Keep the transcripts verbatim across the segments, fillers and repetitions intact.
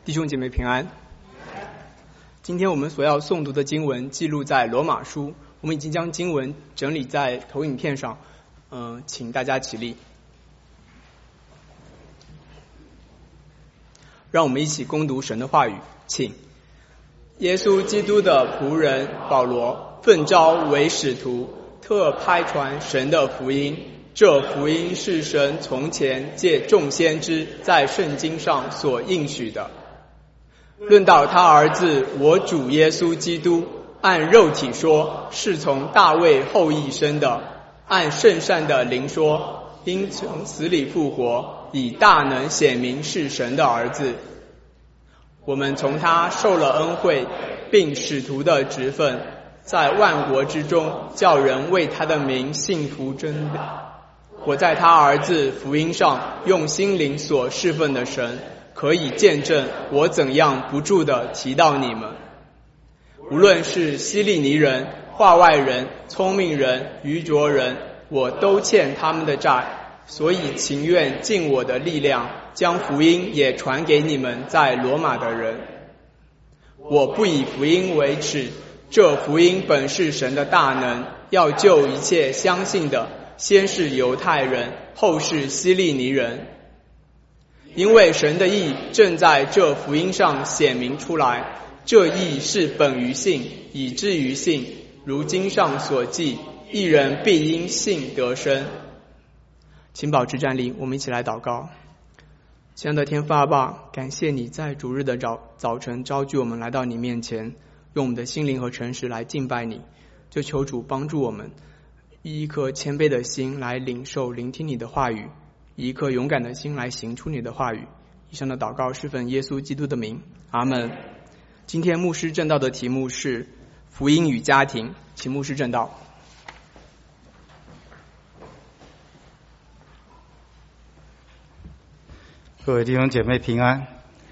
弟兄姐妹平安。今天我们所要诵读的经文记录在罗马书，我们已经将经文整理在投影片上，嗯、呃，请大家起立。让我们一起攻读神的话语，请。耶稣基督的仆人保罗，奉召为使徒，特派传神的福音。这福音是神从前借众先知在圣经上所应许的。论到他儿子我主耶稣基督，按肉体说是从大卫后裔生的，按圣善的灵说因从死里复活，以大能显明是神的儿子。我们从他受了恩惠，并使徒的职分，在万国之中叫人为他的名信服真理。我在他儿子福音上用心灵所侍奉的神，可以见证我怎样不住地提到你们。无论是希利尼人、化外人、聪明人、愚拙人，我都欠他们的债，所以情愿尽我的力量，将福音也传给你们在罗马的人。我不以福音为耻，这福音本是神的大能，要救一切相信的，先是犹太人，后是希利尼人。因为神的义正在这福音上显明出来，这义是本于信，以至于信。如经上所记，一人必因信得生。请保持站立，我们一起来祷告。亲爱的天父阿爸，感谢你在主日的早早晨召聚我们来到你面前，用我们的心灵和诚实来敬拜你，就求主帮助我们以一颗谦卑的心来领受聆听你的话语，以一颗勇敢的心来行出你的话语。以上的祷告是奉耶稣基督的名，阿们。今天牧师正道的题目是福音与家庭，请牧师正道。 各位弟兄姐妹平安。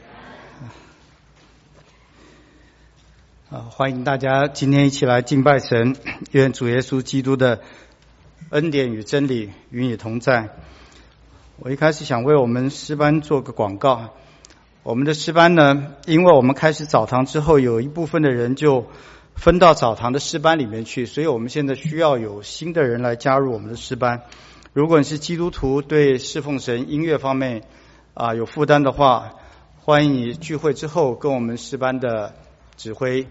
啊，欢迎大家今天一起来敬拜神，愿主耶稣基督的恩典与真理与你同在。我一开始想为我们诗班做个广告。我们的诗班呢，因为我们开始早堂之后，有一部分的人就分到早堂的诗班里面去，所以我们现在需要有新的人来加入我们的诗班。如果你是基督徒，对侍奉神音乐方面啊有负担的话，欢迎你聚会之后跟我们诗班的指挥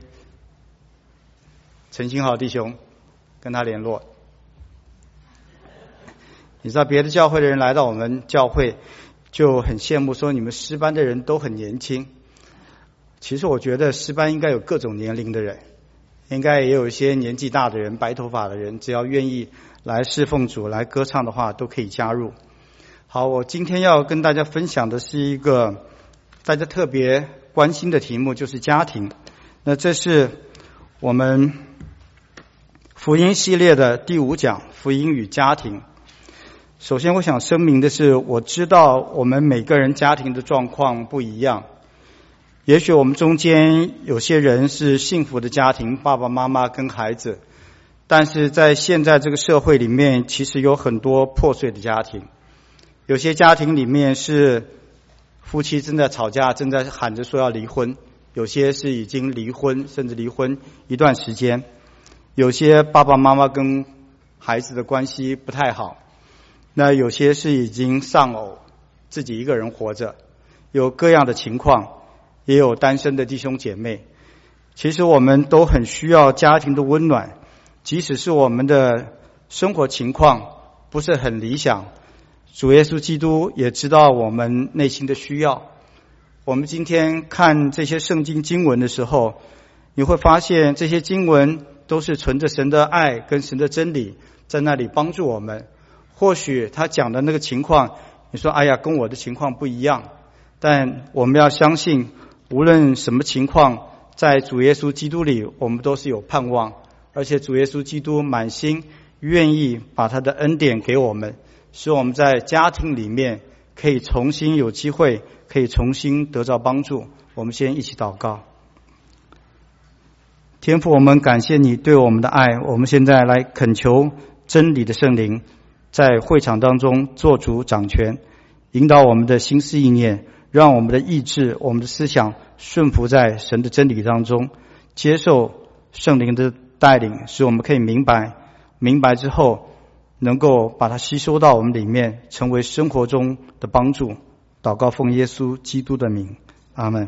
陈新豪弟兄跟他联络。你知道别的教会的人来到我们教会就很羡慕，说你们诗班的人都很年轻。其实我觉得诗班应该有各种年龄的人，应该也有一些年纪大的人、白头发的人，只要愿意来侍奉主、来歌唱的话，都可以加入。好，我今天要跟大家分享的是一个大家特别关心的题目，就是家庭。那这是我们福音系列的第五讲，福音与家庭。首先我想声明的是，我知道我们每个人家庭的状况不一样，也许我们中间有些人是幸福的家庭，爸爸妈妈跟孩子，但是在现在这个社会里面，其实有很多破碎的家庭。有些家庭里面是夫妻正在吵架，正在喊着说要离婚，有些是已经离婚，甚至离婚一段时间，有些爸爸妈妈跟孩子的关系不太好，那有些是已经丧偶，自己一个人活着，有各样的情况，也有单身的弟兄姐妹。其实我们都很需要家庭的温暖，即使是我们的生活情况不是很理想，主耶稣基督也知道我们内心的需要。我们今天看这些圣经经文的时候，你会发现这些经文都是存着神的爱跟神的真理在那里帮助我们。或许他讲的那个情况，你说哎呀跟我的情况不一样，但我们要相信无论什么情况，在主耶稣基督里我们都是有盼望，而且主耶稣基督满心愿意把他的恩典给我们，使我们在家庭里面可以重新有机会，可以重新得到帮助。我们先一起祷告。天父，我们感谢你对我们的爱，我们现在来恳求真理的圣灵在会场当中做主掌权，引导我们的心思意念， 让我们的意志、我们的思想顺服在神的真理当中，接受圣灵的带领，使我们可以明白，明白之后能够把它吸收到我们里面，成为生活中的帮助。祷告奉耶稣基督的名，阿们。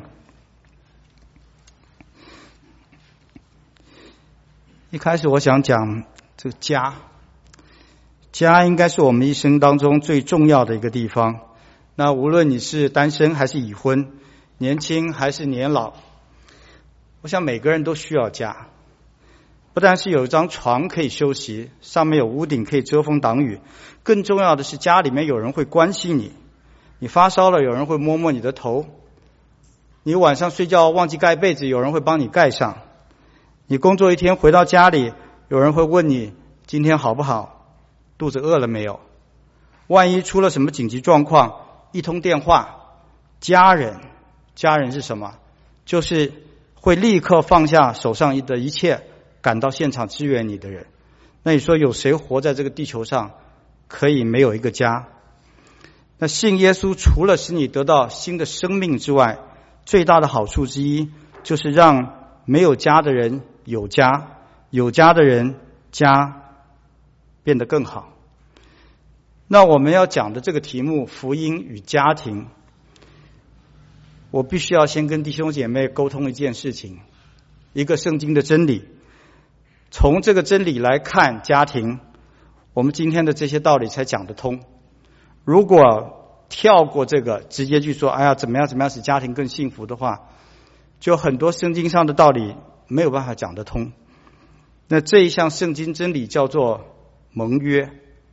一开始我想讲这个家，家应该是我们一生当中最重要的一个地方。那无论你是单身还是已婚，年轻还是年老，我想每个人都需要家。不但是有一张床可以休息，上面有屋顶可以遮风挡雨，更重要的是家里面有人会关心你。你发烧了，有人会摸摸你的头；你晚上睡觉忘记盖被子，有人会帮你盖上；你工作一天回到家里，有人会问你今天好不好，肚子饿了没有。万一出了什么紧急状况，一通电话，家人，家人是什么？就是会立刻放下手上的一切，赶到现场支援你的人。那你说有谁活在这个地球上可以没有一个家？那信耶稣除了使你得到新的生命之外，最大的好处之一就是让没有家的人有家，有家的人家变得更好。那我们要讲的这个题目，福音与家庭，我必须要先跟弟兄姐妹沟通一件事情，一个圣经的真理。从这个真理来看家庭，我们今天的这些道理才讲得通。如果跳过这个，直接去说哎呀怎么样怎么样使家庭更幸福的话，就很多圣经上的道理没有办法讲得通。那这一项圣经真理叫做盟约。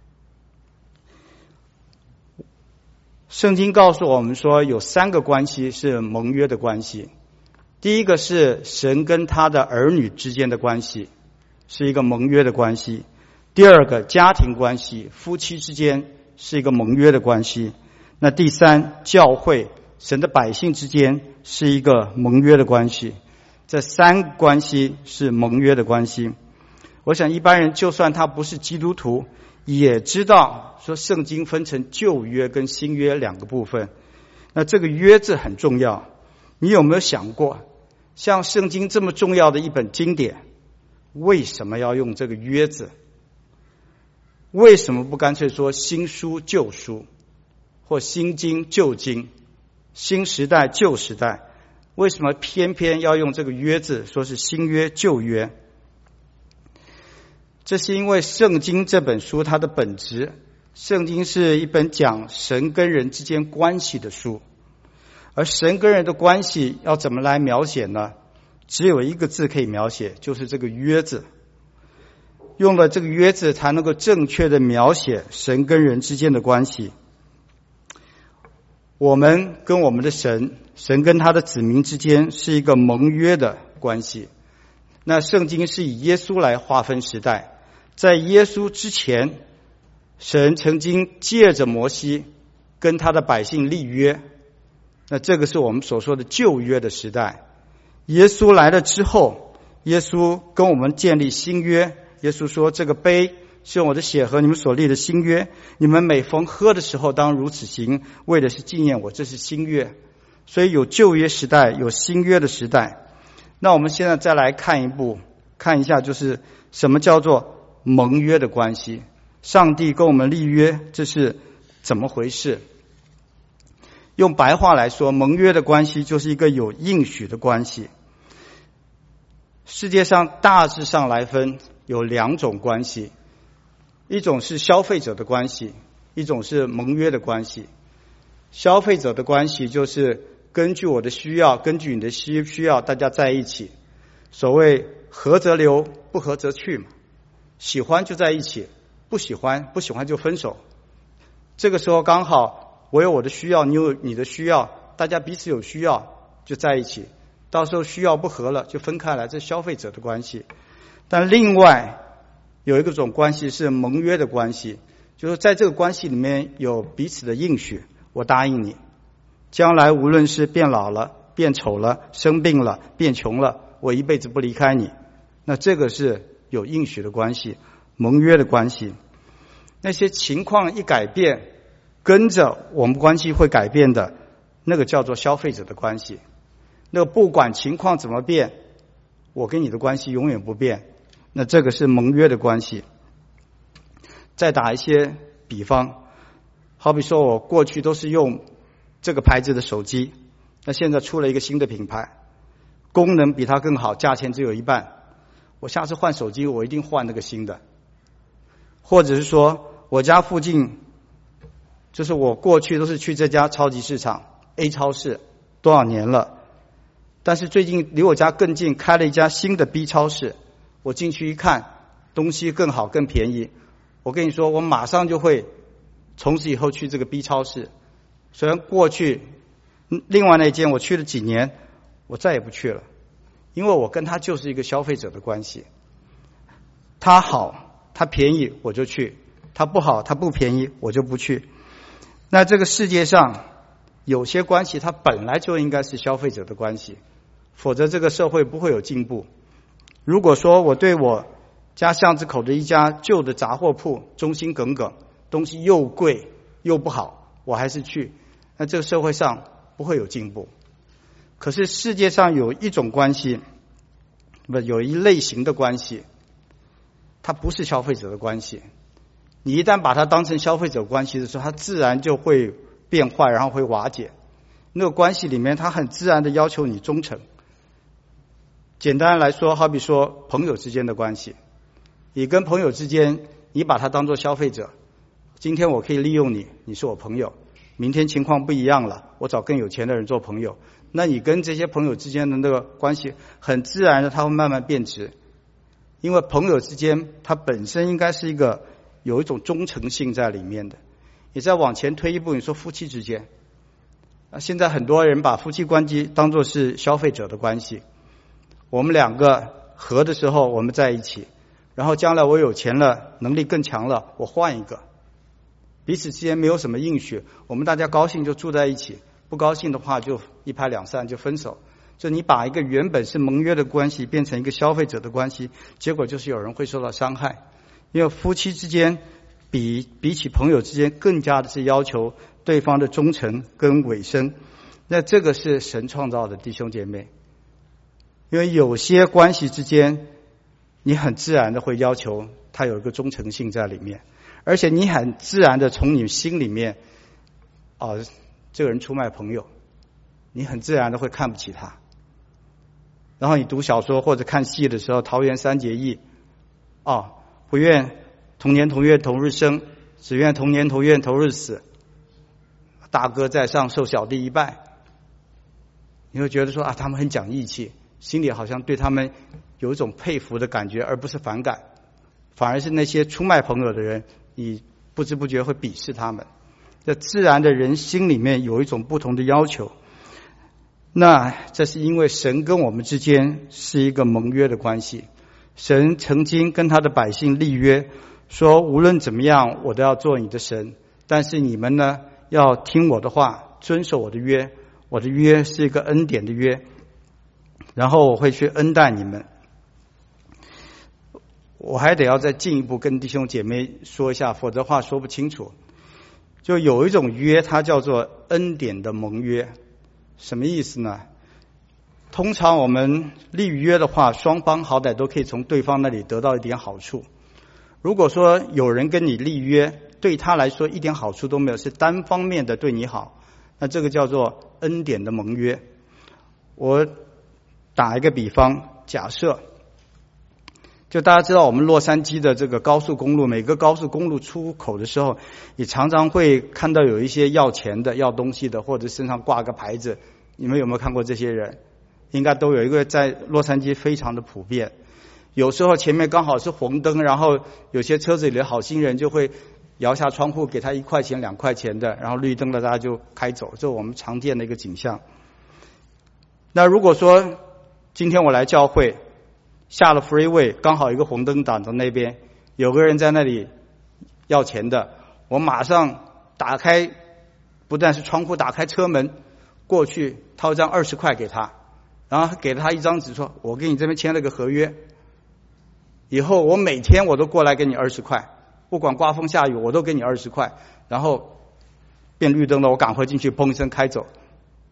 圣经告诉我们说有三个关系是盟约的关系。第一个是神跟他的儿女之间的关系，是一个盟约的关系。第二个家庭关系，夫妻之间是一个盟约的关系。那第三，教会神的百姓之间是一个盟约的关系。这三个关系是盟约的关系。我想一般人就算他不是基督徒，也知道说圣经分成旧约跟新约两个部分。那这个约字很重要，你有没有想过，像圣经这么重要的一本经典，为什么要用这个约字？为什么不干脆说新书旧书，或新经旧经，新时代旧时代？为什么偏偏要用这个约字，说是新约旧约？这是因为圣经这本书它的本质，圣经是一本讲神跟人之间关系的书，而神跟人的关系要怎么来描写呢？只有一个字可以描写，就是这个约字。用了这个约字才能够正确的描写神跟人之间的关系。我们跟我们的神，神跟他的子民之间是一个盟约的关系。那圣经是以耶稣来划分时代，在耶稣之前，神曾经借着摩西跟他的百姓立约，那这个是我们所说的旧约的时代。耶稣来了之后，耶稣跟我们建立新约。耶稣说这个杯是用我的血和你们所立的新约，你们每逢喝的时候当如此行，为的是纪念我，这是新约。所以有旧约时代，有新约的时代。那我们现在再来看一步，看一下就是什么叫做盟约的关系。上帝跟我们立约，这是怎么回事？用白话来说，盟约的关系就是一个有应许的关系。世界上大致上来分有两种关系，一种是消费者的关系，一种是盟约的关系。消费者的关系就是根据我的需要，根据你的需需要，大家在一起。所谓合则留，不合则去嘛。喜欢就在一起，不喜欢不喜欢就分手。这个时候刚好我有我的需要，你有你的需要，大家彼此有需要就在一起。到时候需要不合了就分开来，这是消费者的关系。但另外有一个种关系是盟约的关系，就是在这个关系里面有彼此的应许。我答应你，将来无论是变老了、变丑了、生病了、变穷了，我一辈子不离开你。那这个是有应许的关系，盟约的关系。那些情况一改变，跟着我们关系会改变的， 那个叫做消费者的关系。那个不管情况怎么变，我跟你的关系永远不变，那这个是盟约的关系。再打一些比方，好比说我过去都是用这个牌子的手机，那现在出了一个新的品牌，功能比它更好，价钱只有一半，我下次换手机我一定换那个新的。或者是说我家附近，就是我过去都是去这家超级市场 A 超市多少年了，但是最近离我家更近开了一家新的 B 超市，我进去一看东西更好更便宜，我跟你说我马上就会从此以后去这个 B 超市。虽然过去另外那间我去了几年，我再也不去了，因为我跟他就是一个消费者的关系，他好他便宜我就去，他不好他不便宜我就不去。那这个世界上有些关系它本来就应该是消费者的关系，否则这个社会不会有进步。如果说我对我家巷子口的一家旧的杂货铺忠心耿耿，东西又贵又不好，我还是去，那这个社会上不会有进步。可是世界上有一种关系，不，有一类型的关系，它不是消费者的关系。你一旦把它当成消费者关系的时候，它自然就会变坏，然后会瓦解。那个关系里面，它很自然的要求你忠诚。简单来说，好比说朋友之间的关系，你跟朋友之间，你把它当作消费者，今天我可以利用你，你是我朋友，明天情况不一样了，我找更有钱的人做朋友，那你跟这些朋友之间的那个关系很自然的它会慢慢变质。因为朋友之间它本身应该是一个有一种忠诚性在里面的。你再往前推一步，你说夫妻之间，啊，现在很多人把夫妻关系当作是消费者的关系，我们两个合的时候我们在一起，然后将来我有钱了，能力更强了，我换一个，彼此之间没有什么应许，我们大家高兴就住在一起，不高兴的话就一拍两散就分手。就你把一个原本是盟约的关系变成一个消费者的关系，结果就是有人会受到伤害。因为夫妻之间比比起朋友之间更加的是要求对方的忠诚跟委身，那这个是神创造的弟兄姐妹。因为有些关系之间你很自然的会要求他有一个忠诚性在里面，而且你很自然的从你心里面啊、哦，这个人出卖朋友，你很自然的会看不起他。然后你读小说或者看戏的时候，桃园三结义，哦，不愿同年同月同日生，只愿同年同月同日死，大哥在上受小弟一拜。你会觉得说啊，他们很讲义气，心里好像对他们有一种佩服的感觉，而不是反感，反而是那些出卖朋友的人，你不知不觉会鄙视他们。这自然的人心里面有一种不同的要求。那这是因为神跟我们之间是一个盟约的关系，神曾经跟他的百姓立约，说无论怎么样我都要做你的神，但是你们呢要听我的话，遵守我的约，我的约是一个恩典的约，然后我会去恩待你们。我还得要再进一步跟弟兄姐妹说一下，否则话说不清楚。就有一种约，它叫做恩典的盟约。什么意思呢？通常我们立约的话，双方好歹都可以从对方那里得到一点好处。如果说有人跟你立约，对他来说一点好处都没有，是单方面的对你好，那这个叫做恩典的盟约。我打一个比方，假设就大家知道我们洛杉矶的这个高速公路，每个高速公路出口的时候，你常常会看到有一些要钱的要东西的，或者身上挂个牌子，你们有没有看过这些人？应该都有，一个在洛杉矶非常的普遍。有时候前面刚好是红灯，然后有些车子里的好心人就会摇下窗户给他一块钱两块钱的，然后绿灯了大家就开走，这是我们常见的一个景象。那如果说今天我来教会，下了 freeway 刚好一个红灯挡在那边，有个人在那里要钱的，我马上打开，不但是窗户，打开车门过去掏张二十块给他，然后给了他一张纸，说我给你这边签了个合约，以后我每天我都过来给你二十块，不管刮风下雨我都给你二十块，然后变绿灯了我赶快进去砰一声开走，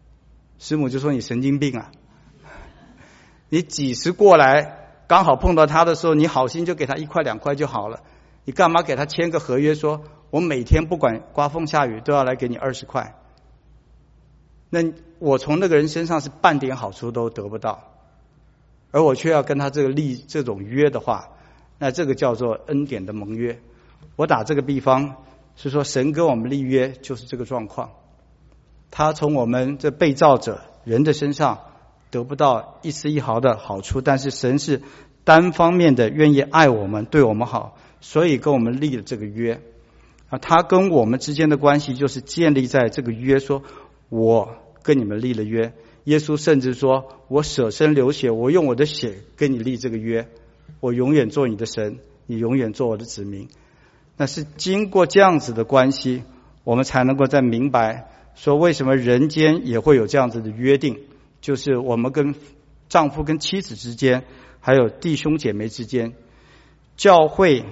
师母就说你神经病啊，你几时过来刚好碰到他的时候，你好心就给他一块两块就好了，你干嘛给他签个合约说我每天不管刮风下雨都要来给你二十块？那我从那个人身上是半点好处都得不到，而我却要跟他这个立这种约的话，那这个叫做恩典的盟约。我打这个比方是说，神跟我们立约就是这个状况，他从我们这被造者人的身上得不到一丝一毫的好处，但是神是单方面的愿意爱我们，对我们好，所以跟我们立了这个约啊。他跟我们之间的关系就是建立在这个约，说我跟你们立了约。耶稣甚至说，我舍身流血，我用我的血跟你立这个约，我永远做你的神，你永远做我的子民。那是经过这样子的关系，我们才能够再明白说为什么人间也会有这样子的约定，就是我们跟丈夫跟妻子之间，还有弟兄姐妹之间，教会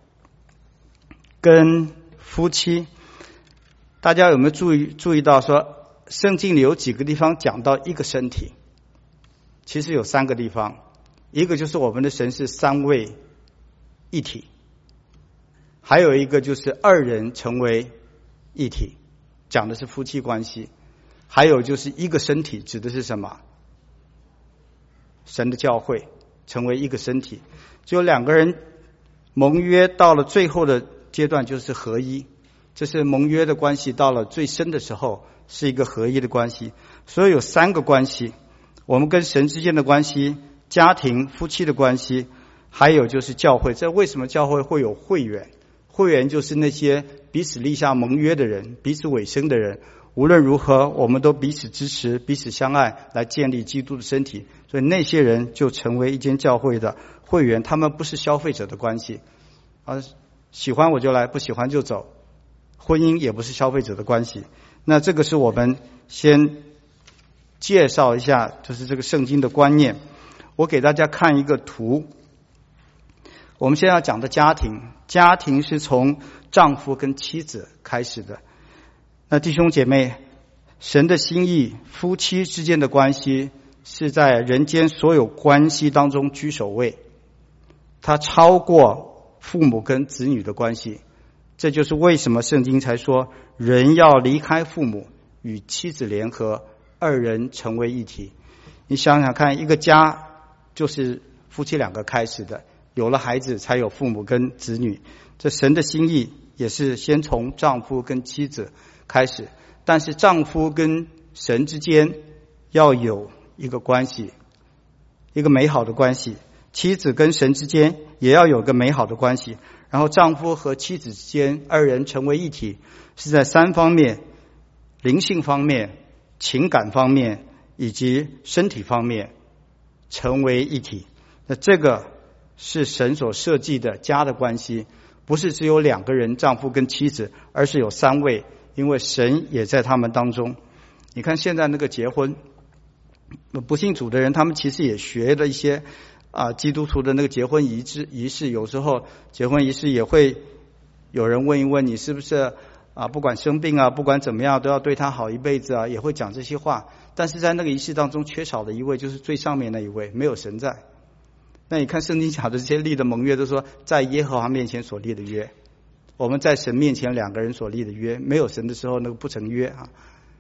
跟夫妻。大家有没有注意注意到说圣经里有几个地方讲到一个身体？其实有三个地方，一个就是我们的神是三位一体，还有一个就是二人成为一体，讲的是夫妻关系，还有就是一个身体，指的是什么？神的教会成为一个身体，就两个人盟约到了最后的阶段就是合一，这是盟约的关系到了最深的时候是一个合一的关系。所以有三个关系，我们跟神之间的关系，家庭夫妻的关系，还有就是教会。这为什么教会会有会员？会员就是那些彼此立下盟约的人，彼此委身的人，无论如何我们都彼此支持，彼此相爱，来建立基督的身体。所以那些人就成为一间教会的会员，他们不是消费者的关系啊，喜欢我就来，不喜欢就走。婚姻也不是消费者的关系。那这个是我们先介绍一下，就是这个圣经的观念。我给大家看一个图。我们现在要讲的家庭，家庭是从丈夫跟妻子开始的。那弟兄姐妹，神的心意，夫妻之间的关系是在人间所有关系当中居首位，它超过父母跟子女的关系。这就是为什么圣经才说人要离开父母，与妻子联合，二人成为一体。你想想看，一个家就是夫妻两个开始的，有了孩子才有父母跟子女。这神的心意也是先从丈夫跟妻子开始，但是丈夫跟神之间要有一个关系，一个美好的关系，妻子跟神之间也要有个美好的关系，然后丈夫和妻子之间二人成为一体，是在三方面，灵性方面、情感方面以及身体方面成为一体。那这个是神所设计的家的关系，不是只有两个人，丈夫跟妻子，而是有三位，因为神也在他们当中。你看现在那个结婚，不信主的人他们其实也学了一些啊，基督徒的那个结婚仪式仪式，有时候结婚仪式也会有人问一问你是不是啊，不管生病啊，不管怎么样都要对他好一辈子啊，也会讲这些话。但是在那个仪式当中缺少的一位就是最上面那一位，没有神在。那你看圣经讲的这些立的盟约都说在耶和华面前所立的约，我们在神面前两个人所立的约，没有神的时候那个不成约啊。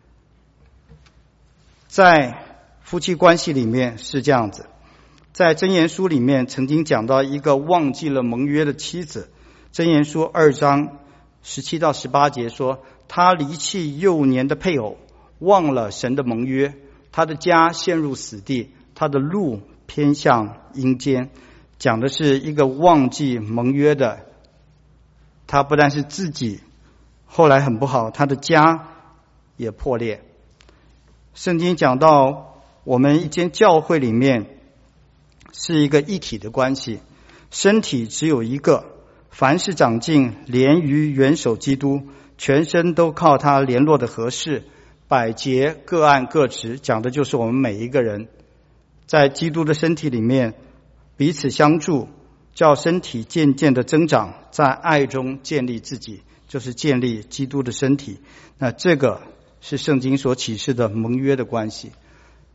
在夫妻关系里面是这样子，在箴言书里面曾经讲到一个忘记了盟约的妻子，箴言书二章十七到十八节说，他离弃幼年的配偶，忘了神的盟约，他的家陷入死地，他的路偏向阴间。讲的是一个忘记盟约的，他不但是自己后来很不好，他的家也破裂。圣经讲到我们一间教会里面是一个一体的关系，身体只有一个，凡事长进，连于元首基督，全身都靠他联络的合适，百节各按各职，讲的就是我们每一个人在基督的身体里面彼此相助，叫身体渐渐的增长，在爱中建立自己，就是建立基督的身体。那这个是圣经所启示的盟约的关系。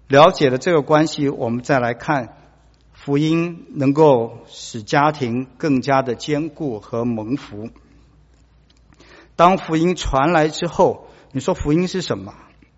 了解了这个关系，我们再来看福音能够使家庭更加的坚固和蒙福。当福音传来之后，你说福音是什么？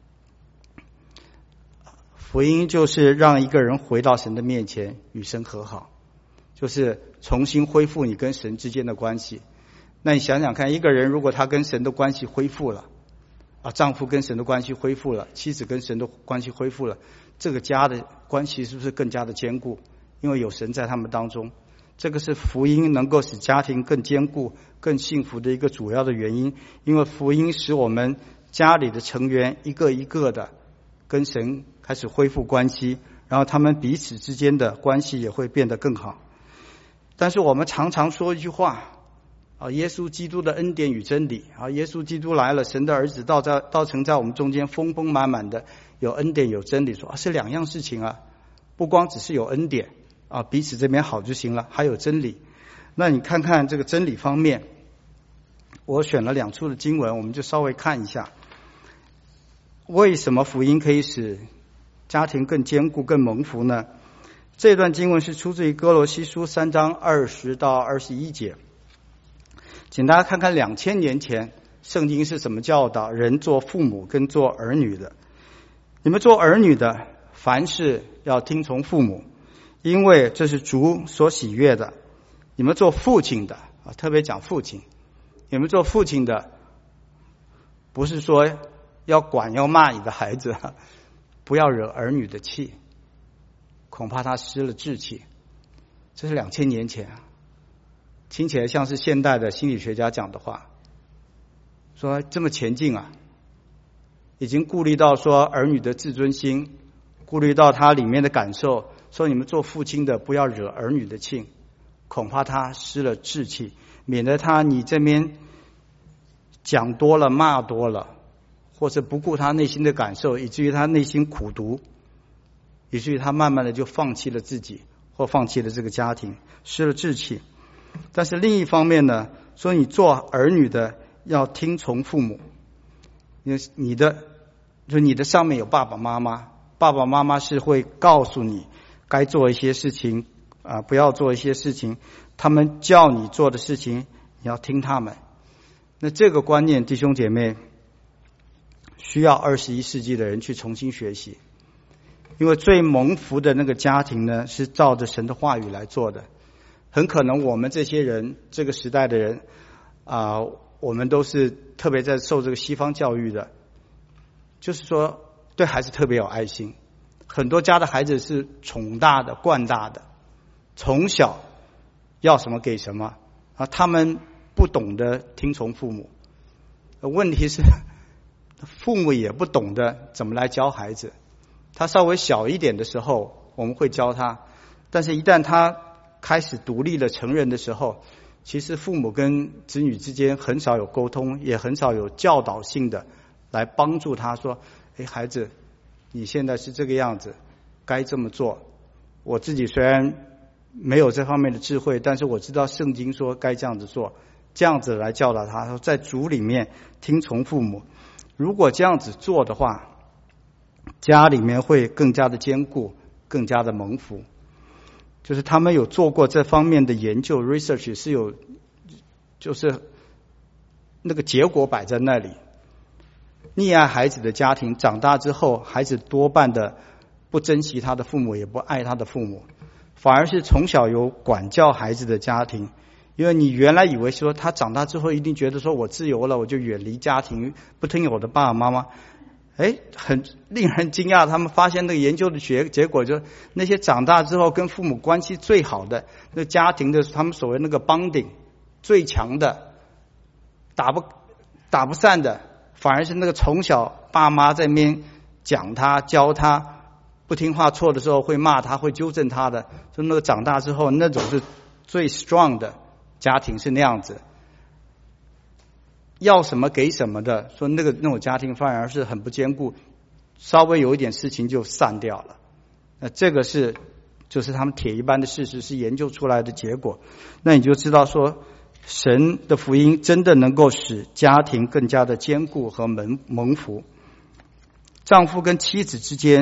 福音就是让一个人回到神的面前，与神和好，就是重新恢复你跟神之间的关系。那你想想看，一个人如果他跟神的关系恢复了啊，丈夫跟神的关系恢复了，妻子跟神的关系恢复了，这个家的关系是不是更加的坚固？因为有神在他们当中，这个是福音能够使家庭更坚固、更幸福的一个主要的原因。因为福音使我们家里的成员一个一个的跟神开始恢复关系，然后他们彼此之间的关系也会变得更好。但是我们常常说一句话啊，耶稣基督的恩典与真理啊，耶稣基督来了，神的儿子道在道成在我们中间，丰丰满满的有恩典有真理，说啊是两样事情啊，不光只是有恩典啊，彼此这边好就行了，还有真理。那你看看这个真理方面，我选了两处的经文，我们就稍微看一下，为什么福音可以使家庭更坚固更蒙福呢？这段经文是出自于哥罗西书三章二十到二十一节。请大家看看两千年前圣经是怎么教导人做父母跟做儿女的。你们做儿女的，凡事要听从父母，因为这是主所喜悦的。你们做父亲的啊，特别讲父亲，你们做父亲的，不是说要管要骂你的孩子，不要惹儿女的气，恐怕他失了志气。这是两千年前啊，听起来像是现代的心理学家讲的话，说这么前进啊，已经顾虑到说儿女的自尊心，顾虑到他里面的感受，说你们做父亲的不要惹儿女的气，恐怕他失了志气，免得他你这边讲多了骂多了，或者不顾他内心的感受，以至于他内心苦毒，以至于他慢慢的就放弃了自己，或放弃了这个家庭，失了志气。但是另一方面呢，说你做儿女的要听从父母，因为你的就你的上面有爸爸妈妈，爸爸妈妈是会告诉你该做一些事情啊，不要做一些事情，他们叫你做的事情你要听他们。那这个观念，弟兄姐妹，需要二十一世纪的人去重新学习。因为最蒙福的那个家庭呢，是照着神的话语来做的。很可能我们这些人，这个时代的人啊、呃，我们都是特别在受这个西方教育的，就是说对孩子特别有爱心。很多家的孩子是宠大的、惯大的，从小要什么给什么啊，他们不懂得听从父母。问题是父母也不懂得怎么来教孩子。他稍微小一点的时候我们会教他，但是一旦他开始独立了成人的时候，其实父母跟子女之间很少有沟通，也很少有教导性的来帮助他说，诶，孩子你现在是这个样子，该这么做。我自己虽然没有这方面的智慧，但是我知道圣经说该这样子做，这样子来教导他，说在主里面听从父母。如果这样子做的话，家里面会更加的坚固，更加的蒙福。就是他们有做过这方面的研究 research， 是有就是那个结果摆在那里。溺爱孩子的家庭长大之后，孩子多半的不珍惜他的父母，也不爱他的父母，反而是从小有管教孩子的家庭。因为你原来以为说他长大之后一定觉得说我自由了，我就远离家庭，不听我的爸爸妈妈。哎，很令人惊讶，他们发现那个研究的结结果，就是那些长大之后跟父母关系最好的那家庭的，他们所谓那个 bonding 最强的，打不打不散的，反而是那个从小爸妈在那边讲他教他，不听话错的时候会骂他，会纠正他的，就那个长大之后那种是最 strong 的家庭，是那样子。要什么给什么的，说那个那种家庭反而是很不坚固，稍微有一点事情就散掉了。那这个是就是他们铁一般的事实，是研究出来的结果。那你就知道说，神的福音真的能够使家庭更加的坚固和蒙蒙福。丈夫跟妻子之间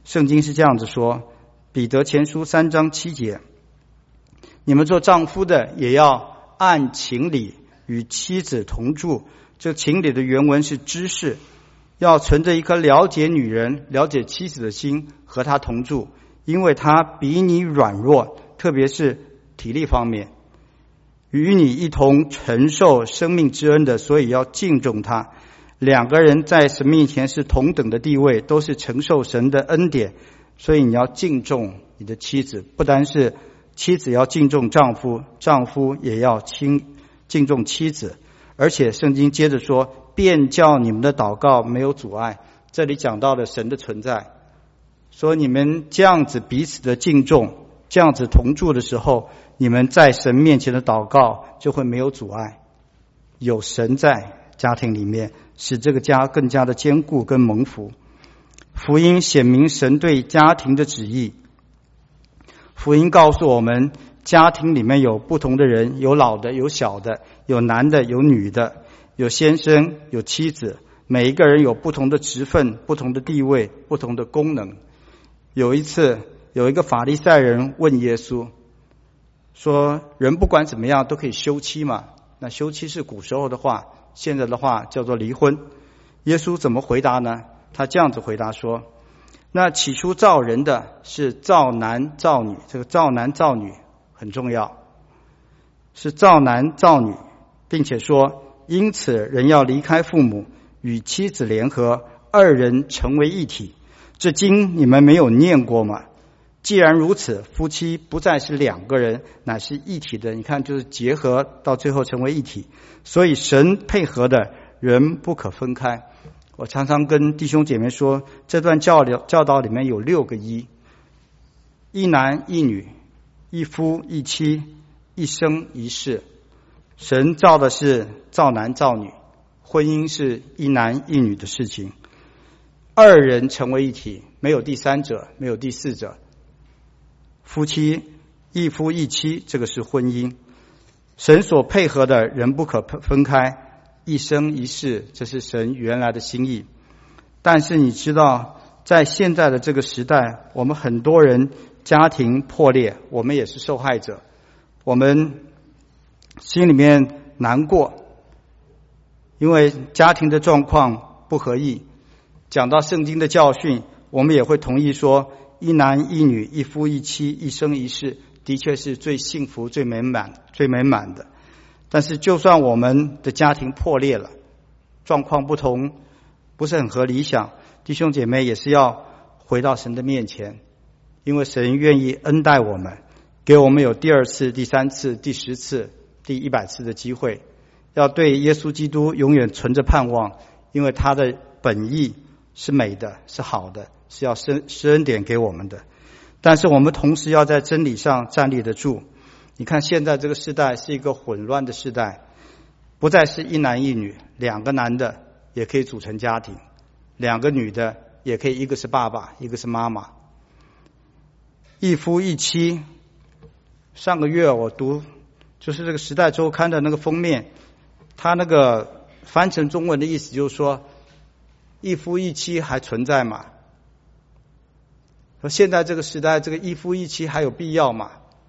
圣经是这样子说，彼得前书三章七节，你们做丈夫的也要按情理与妻子同住。这情理的原文是知识，要存着一颗了解女人、了解妻子的心和她同住，因为她比你软弱，特别是体力方面，与你一同承受生命之恩的，所以要敬重她。两个人在神面前是同等的地位，都是承受神的恩典，所以你要敬重你的妻子。不单是妻子要敬重丈夫，丈夫也要敬敬重妻子。而且圣经接着说，便叫你们的祷告没有阻碍。这里讲到了神的存在，说你们这样子彼此的敬重，这样子同住的时候，你们在神面前的祷告就会没有阻碍。有神在家庭里面，使这个家更加的坚固跟蒙福。福音显明神对家庭的旨意。福音告诉我们，家庭里面有不同的人，有老的，有小的，有男的，有女的，有先生，有妻子，每一个人有不同的职分，不同的地位，不同的功能。有一次，有一个法利赛人问耶稣说，人不管怎么样都可以休妻嘛？那休妻是古时候的话，现在的话叫做离婚。耶稣怎么回答呢？他这样子回答说，那起初造人的是造男造女，这个造男造女很重要，是造男造女，并且说，因此人要离开父母，与妻子联合，二人成为一体。这经你们没有念过吗？既然如此，夫妻不再是两个人，乃是一体的。你看，就是结合到最后成为一体。所以神配合的人不可分开。我常常跟弟兄姐妹说，这段教导教导里面有六个一：一男一女，一夫一妻，一生一世。神造的是造男造女，婚姻是一男一女的事情。二人成为一体，没有第三者，没有第四者。夫妻一夫一妻，这个是婚姻。神所配合的人不可分开，一生一世，这是神原来的心意。但是你知道，在现在的这个时代，我们很多人家庭破裂，我们也是受害者，我们心里面难过，因为家庭的状况不合意。讲到圣经的教训，我们也会同意说，一男一女，一夫一妻，一生一世，的确是最幸福最美满最美满的。但是就算我们的家庭破裂了，状况不同，不是很合理想，弟兄姐妹也是要回到神的面前，因为神愿意恩待我们，给我们有第二次、第三次、第十次、第一百次的机会，要对耶稣基督永远存着盼望，因为他的本意是美的，是好的，是要施施恩典给我们的。但是我们同时要在真理上站立得住。你看现在这个时代是一个混乱的时代，不再是一男一女，两个男的也可以组成家庭，两个女的也可以，一个是爸爸，一个是妈妈。一夫一妻，上个月我读就是这个时代周刊的那个封面，他那个翻成中文的意思就是说，一夫一妻还存在吗？说现在这个时代，这个一夫一妻还有必要吗？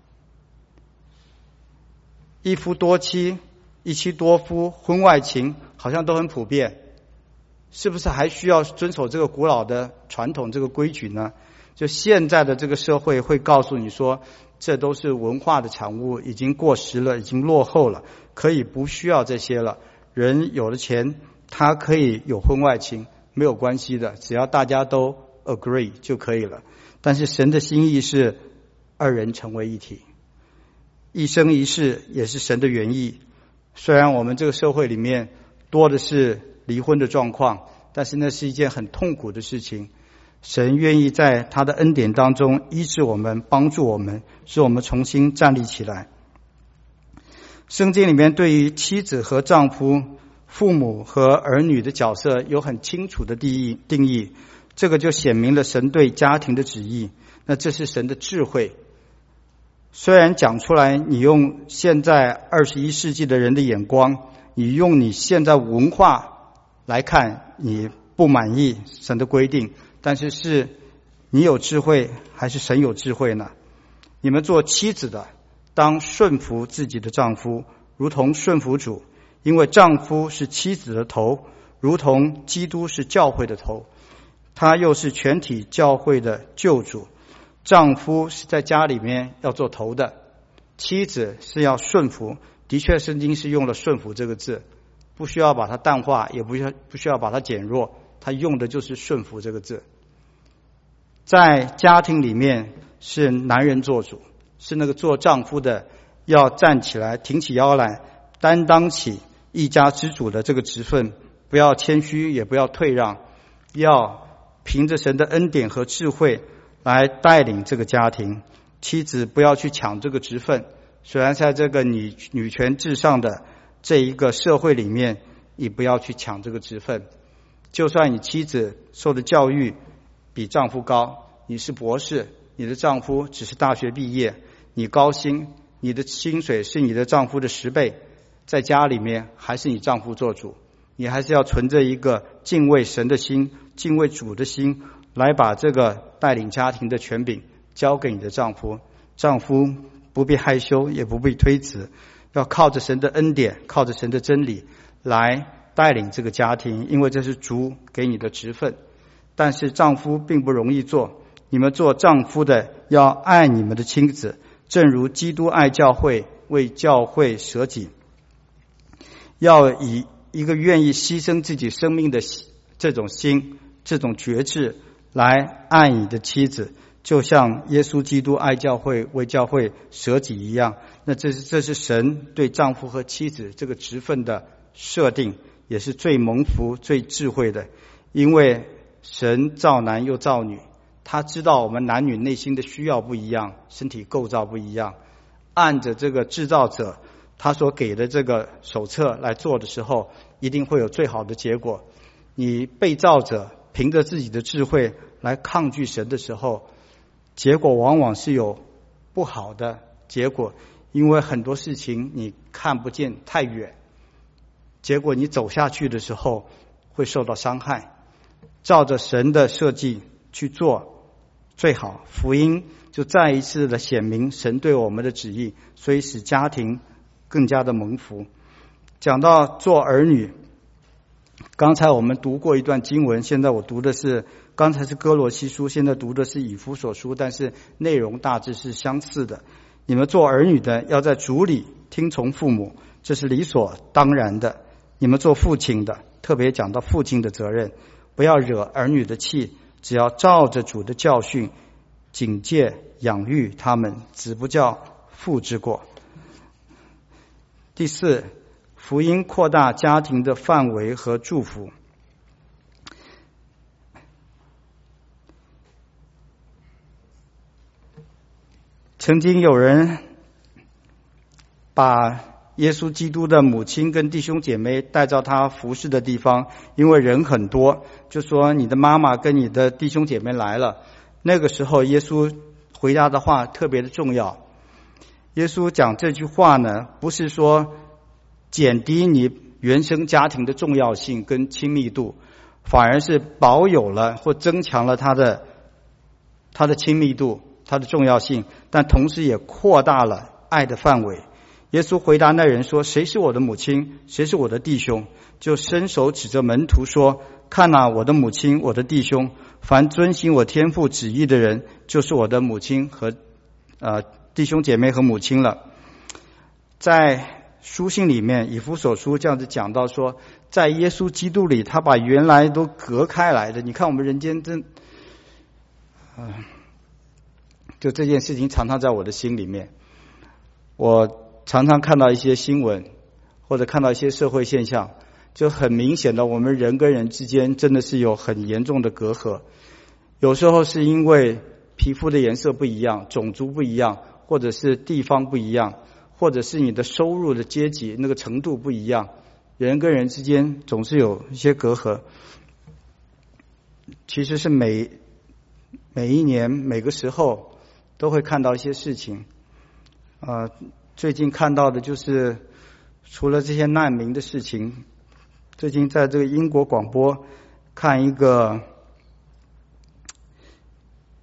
一夫多妻、一妻多夫、婚外情好像都很普遍，是不是还需要遵守这个古老的传统这个规矩呢？就现在的这个社会会告诉你说，这都是文化的产物，已经过时了，已经落后了，可以不需要这些了。人有了钱，他可以有婚外情，没有关系的，只要大家都 agree 就可以了。但是神的心意是二人成为一体，一生一世也是神的原意。虽然我们这个社会里面多的是离婚的状况，但是那是一件很痛苦的事情。神愿意在他的恩典当中医治我们，帮助我们，使我们重新站立起来。圣经里面对于妻子和丈夫、父母和儿女的角色有很清楚的定义，定义这个就显明了神对家庭的旨意。那这是神的智慧。虽然讲出来，你用现在二十一世纪的人的眼光，你用你现在文化来看，你不满意神的规定，但是是你有智慧还是神有智慧呢？你们做妻子的，当顺服自己的丈夫，如同顺服主，因为丈夫是妻子的头，如同基督是教会的头，他又是全体教会的救主。丈夫是在家里面要做头的，妻子是要顺服。的确圣经是用了顺服这个字，不需要把它淡化，也不需要不需要把它减弱，他用的就是顺服这个字。在家庭里面是男人做主，是那个做丈夫的要站起来，挺起腰来，担当起一家之主的这个职分，不要谦虚，也不要退让，要凭着神的恩典和智慧来带领这个家庭。妻子不要去抢这个职分，虽然在这个女女权至上的这一个社会里面，你不要去抢这个职分。就算你妻子受的教育比丈夫高，你是博士，你的丈夫只是大学毕业，你高薪，你的薪水是你的丈夫的十倍，在家里面还是你丈夫做主，你还是要存着一个敬畏神的心，敬畏主的心，来把这个带领家庭的权柄交给你的丈夫。丈夫不必害羞，也不必推辞，要靠着神的恩典，靠着神的真理来带领这个家庭，因为这是主给你的职分。但是丈夫并不容易做，你们做丈夫的要爱你们的妻子，正如基督爱教会，为教会舍己，要以一个愿意牺牲自己生命的这种心，这种觉志来爱你的妻子，就像耶稣基督爱教会，为教会舍己一样。那这是这是神对丈夫和妻子这个职分的设定，也是最蒙福最智慧的。因为神造男又造女，他知道我们男女内心的需要不一样，身体构造不一样，按着这个制造者他所给的这个手册来做的时候，一定会有最好的结果。你被造者凭着自己的智慧来抗拒神的时候，结果往往是有不好的结果，因为很多事情你看不见太远，结果你走下去的时候会受到伤害。照着神的设计去做最好，福音就再一次的显明神对我们的旨意，所以使家庭更加的蒙福。讲到做儿女，刚才我们读过一段经文，现在我读的是刚才是哥罗西书，现在读的是以弗所书，但是内容大致是相似的。你们做儿女的要在主里听从父母，这是理所当然的。你们做父亲的，特别讲到父亲的责任，不要惹儿女的气，只要照着主的教训警戒养育他们，子不教父之过。第四，福音扩大家庭的范围和祝福。曾经有人把耶稣基督的母亲跟弟兄姐妹带到他服侍的地方，因为人很多，就说你的妈妈跟你的弟兄姐妹来了。那个时候耶稣回答的话特别的重要。耶稣讲这句话呢，不是说减低你原生家庭的重要性跟亲密度，反而是保有了或增强了他的他的亲密度，他的重要性，但同时也扩大了爱的范围。耶稣回答那人说，谁是我的母亲，谁是我的弟兄？就伸手指着门徒说，看哪，我的母亲，我的弟兄，凡遵行我天父旨意的人，就是我的母亲和呃弟兄姐妹和母亲了。在书信里面，以弗所书这样子讲到说，在耶稣基督里，他把原来都隔开来的。你看我们人间真呃就这件事情常常在我的心里面，我常常看到一些新闻或者看到一些社会现象，就很明显的我们人跟人之间真的是有很严重的隔阂。有时候是因为皮肤的颜色不一样，种族不一样，或者是地方不一样，或者是你的收入的阶级那个程度不一样，人跟人之间总是有一些隔阂。其实是每每一年每个时候都会看到一些事情。呃，最近看到的就是除了这些难民的事情，最近在这个英国广播看一个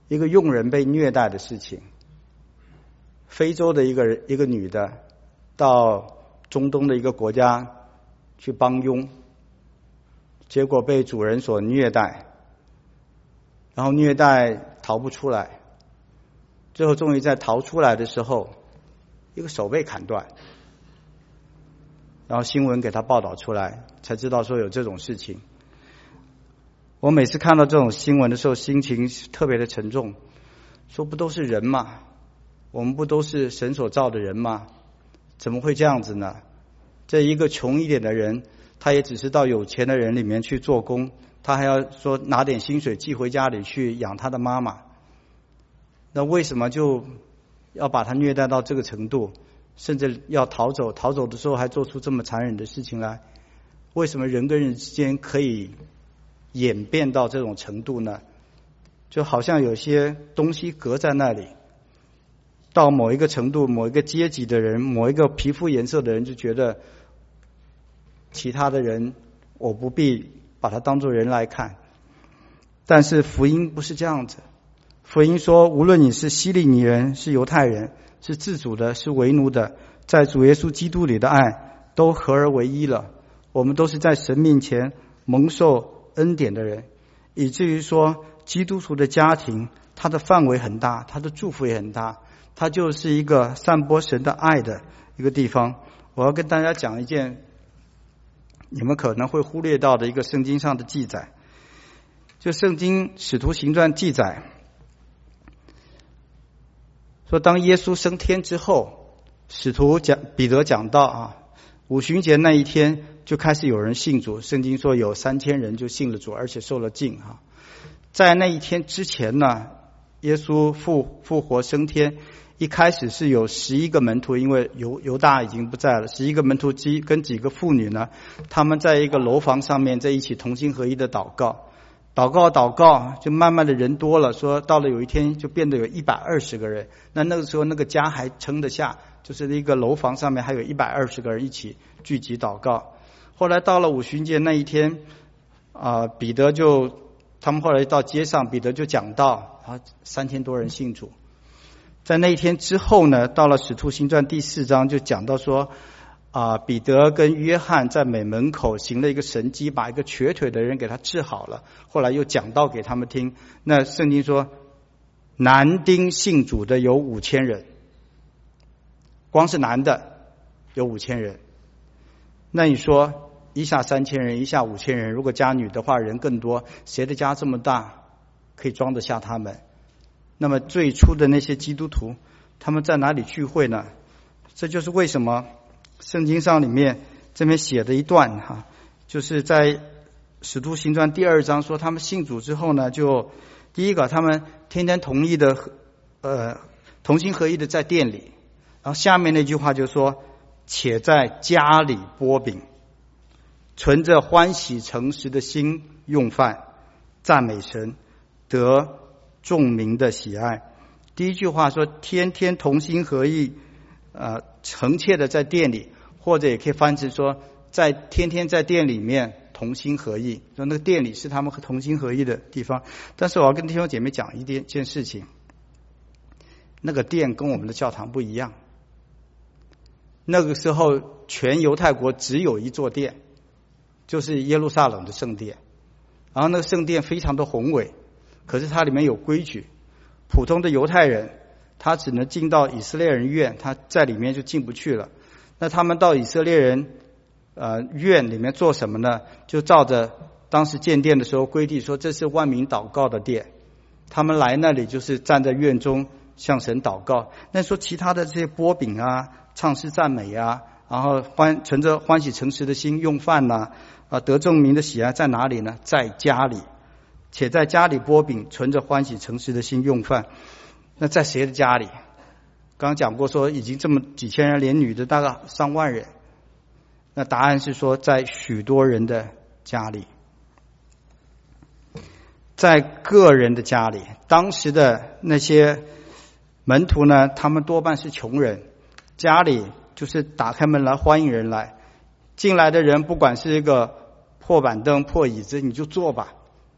一个佣人被虐待的事情。非洲的一个一个女的到中东的一个国家去帮佣，结果被主人所虐待，然后虐待逃不出来，最后终于在逃出来的时候，一个手被砍断，然后新闻给他报道出来，才知道说有这种事情。我每次看到这种新闻的时候，心情特别的沉重，说不都是人吗？我们不都是神所造的人吗？怎么会这样子呢？这一个穷一点的人，他也只是到有钱的人里面去做工，他还要说拿点薪水寄回家里去养他的妈妈，那为什么就要把他虐待到这个程度，甚至要逃走，逃走的时候还做出这么残忍的事情来？为什么人跟人之间可以演变到这种程度呢？就好像有些东西隔在那里，到某一个程度，某一个阶级的人，某一个皮肤颜色的人就觉得其他的人我不必把他当作人来看。但是福音不是这样子，福音说无论你是希利尼人，是犹太人，是自主的，是为奴的，在主耶稣基督里的爱都合而为一了。我们都是在神面前蒙受恩典的人，以至于说基督徒的家庭它的范围很大，它的祝福也很大，它就是一个散播神的爱的一个地方。我要跟大家讲一件你们可能会忽略到的一个圣经上的记载，就圣经使徒行传记载说，当耶稣升天之后，使徒讲彼得讲到啊，五旬节那一天就开始有人信主，圣经说有三千人就信了主，而且受了浸哈。在那一天之前呢，耶稣复复活升天，一开始是有十一个门徒，因为犹犹大已经不在了，十一个门徒几跟几个妇女呢，他们在一个楼房上面在一起同心合一的祷告，祷告祷告，就慢慢的人多了，说到了有一天就变得有一百二十个人，那那个时候那个家还撑得下，就是一个楼房上面还有一百二十个人一起聚集祷告。后来到了五旬节那一天啊、呃，彼得就他们后来到街上，彼得就讲道，啊，三千多人信主。在那一天之后呢，到了使徒行传第四章就讲到说啊、呃，彼得跟约翰在美门口行了一个神迹，把一个瘸腿的人给他治好了。后来又讲道给他们听。那圣经说男丁信主的有五千人，光是男的有五千人。那你说一下三千人，一下五千人，如果加女的话人更多，谁的家这么大可以装得下他们？那么最初的那些基督徒他们在哪里聚会呢？这就是为什么圣经上里面这边写的一段哈，就是在使徒行传第二章说，他们信主之后呢，就第一个他们天天同意的呃同心合意的在店里，然后下面那句话就说且在家里擘饼，存着欢喜诚实的心用饭，赞美神，得众民的喜爱。第一句话说天天同心合意，呃，诚切的在店里，或者也可以翻成说在天天在店里面同心合意，说那个店里是他们同心合意的地方。但是我要跟弟兄姐妹讲一件事情，那个店跟我们的教堂不一样。那个时候全犹太国只有一座殿，就是耶路撒冷的圣殿，然后那个圣殿非常的宏伟，可是它里面有规矩，普通的犹太人他只能进到以色列人院，他在里面就进不去了。那他们到以色列人呃院里面做什么呢？就照着当时建殿的时候规定说，这是万民祷告的殿，他们来那里就是站在院中向神祷告。那说其他的这些擘饼啊，唱诗赞美啊，然后欢存着欢喜诚实的心用饭呐、啊，啊得众民的喜爱在哪里呢？在家里，且在家里擘饼，存着欢喜诚实的心用饭。那在谁的家里？刚刚讲过说已经这么几千人，连女的大概上万人。那答案是说在许多人的家里，在个人的家里。当时的那些门徒呢，他们多半是穷人，家里就是打开门来欢迎人来，进来的人不管是一个破板凳破椅子你就坐吧，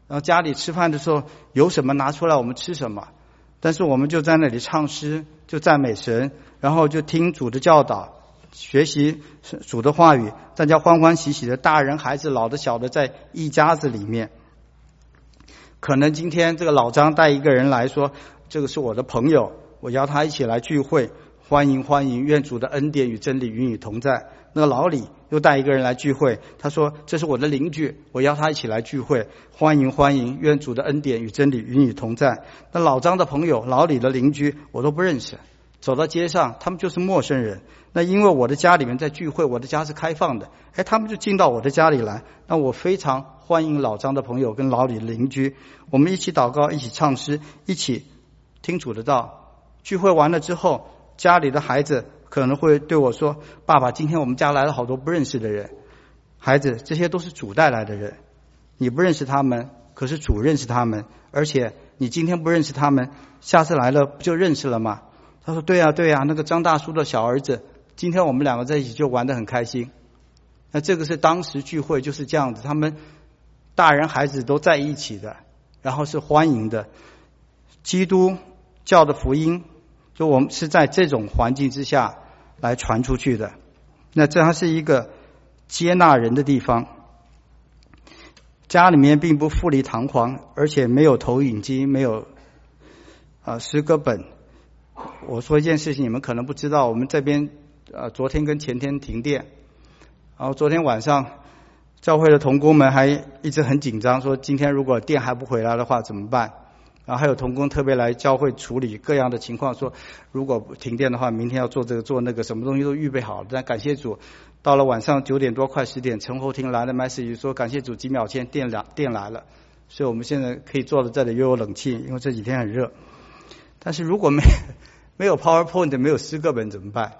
然后家里吃饭的时候有什么拿出来我们吃什么，但是我们就在那里唱诗，就赞美神，然后就听主的教导，学习主的话语，大家欢欢喜喜的，大人孩子老的小的在一家子里面。可能今天这个老张带一个人来说，这个是我的朋友，我邀他一起来聚会，欢迎欢迎，愿主的恩典与真理与你同在。那个老李又带一个人来聚会，他说这是我的邻居，我邀他一起来聚会，欢迎欢迎，愿主的恩典与真理与你同在。那老张的朋友，老李的邻居我都不认识，走到街上他们就是陌生人。那因为我的家里面在聚会，我的家是开放的，哎，他们就进到我的家里来，那我非常欢迎老张的朋友跟老李的邻居，我们一起祷告，一起唱诗，一起听主的道。聚会完了之后，家里的孩子可能会对我说，爸爸，今天我们家来了好多不认识的人。孩子，这些都是主带来的人，你不认识他们，可是主认识他们，而且你今天不认识他们，下次来了不就认识了吗？他说对啊对啊，那个张大叔的小儿子，今天我们两个在一起就玩得很开心。那这个是当时聚会就是这样子，他们大人孩子都在一起的，然后是欢迎的。基督教的福音就我们是在这种环境之下来传出去的，那这还是一个接纳人的地方。家里面并不富丽堂皇，而且没有投影机，没有啊诗歌本。我说一件事情你们可能不知道，我们这边呃昨天跟前天停电，然后昨天晚上教会的同工们还一直很紧张，说今天如果电还不回来的话怎么办。然后还有同工特别来教会处理各样的情况，说如果停电的话，明天要做这个做那个，什么东西都预备好了。但感谢主，到了晚上九点多快十点，陈后厅来了 message 说感谢主，几秒前电来电来了，所以我们现在可以坐在这里又有冷气，因为这几天很热。但是如果没没有 PowerPoint 没有诗歌本怎么办？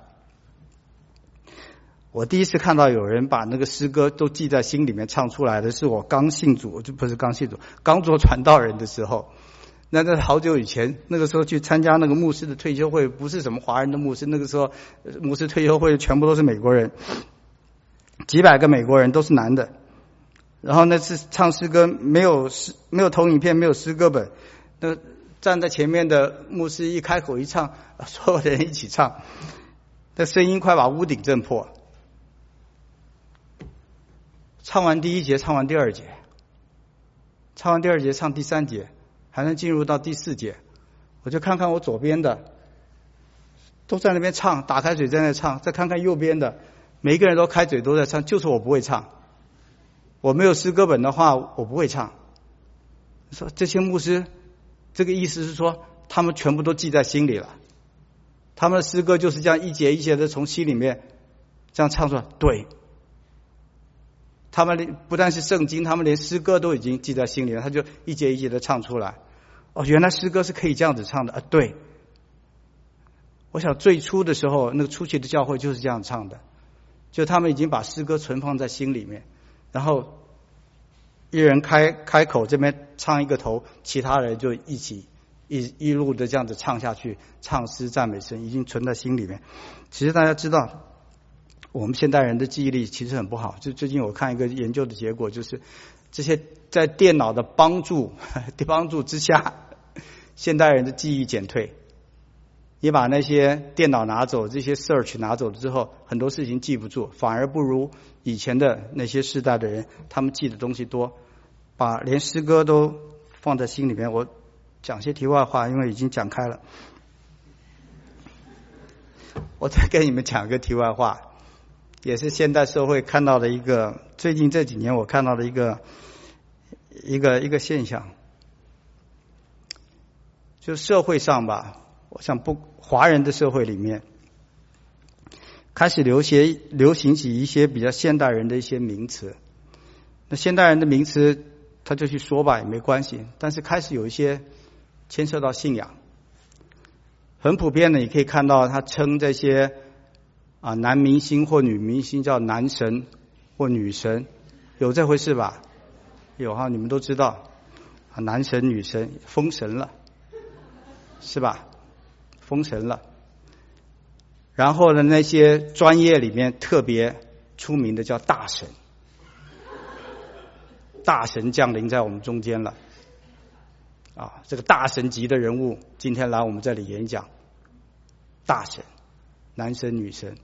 我第一次看到有人把那个诗歌都记在心里面唱出来的，是我刚信主，就不是刚信主，刚做传道人的时候。那那好久以前，那个时候去参加那个牧师的退休会，不是什么华人的牧师，那个时候牧师退休会全部都是美国人，几百个美国人都是男的。然后那次唱诗歌，没有诗没有投影片，没有诗歌本，那站在前面的牧师一开口一唱，所有的人一起唱，那声音快把屋顶震破。唱完第一节，唱完第二节，唱完第二节，唱第三节，还能进入到第四节。我就看看我左边的都在那边唱，打开嘴在那唱，再看看右边的，每一个人都开嘴都在唱，就是我不会唱。我没有诗歌本的话我不会唱。说这些牧师，这个意思是说他们全部都记在心里了，他们的诗歌就是这样一节一节的从心里面这样唱出来。对，他们不但是圣经，他们连诗歌都已经记在心里了，他就一节一节的唱出来。哦，原来诗歌是可以这样子唱的啊！对，我想最初的时候那个初期的教会就是这样唱的，就他们已经把诗歌存放在心里面，然后一人开开口这边唱一个头，其他人就一起一一路的这样子唱下去，唱诗赞美神，已经存在心里面。其实大家知道我们现代人的记忆力其实很不好，就最近我看一个研究的结果，就是这些在电脑的帮助帮助之下，现代人的记忆减退。你把那些电脑拿走，这些 search 拿走之后，很多事情记不住，反而不如以前的那些世代的人，他们记的东西多，把连诗歌都放在心里面。我讲些题外话，因为已经讲开了。我再跟你们讲个题外话，也是现代社会看到的一个，最近这几年我看到的一个一个一个现象，就社会上吧，我想不华人的社会里面开始流行流行起一些比较现代人的一些名词。那现代人的名词他就去说吧也没关系，但是开始有一些牵涉到信仰。很普遍的你可以看到他称这些啊男明星或女明星叫男神或女神，有这回事吧？有哈，你们都知道啊，男神女神封神了是吧？封神了。然后呢，那些专业里面特别出名的叫大神， 大神降临在我们中间了。啊，这个大神级的人物今天来我们这里演讲，大神，男神女神，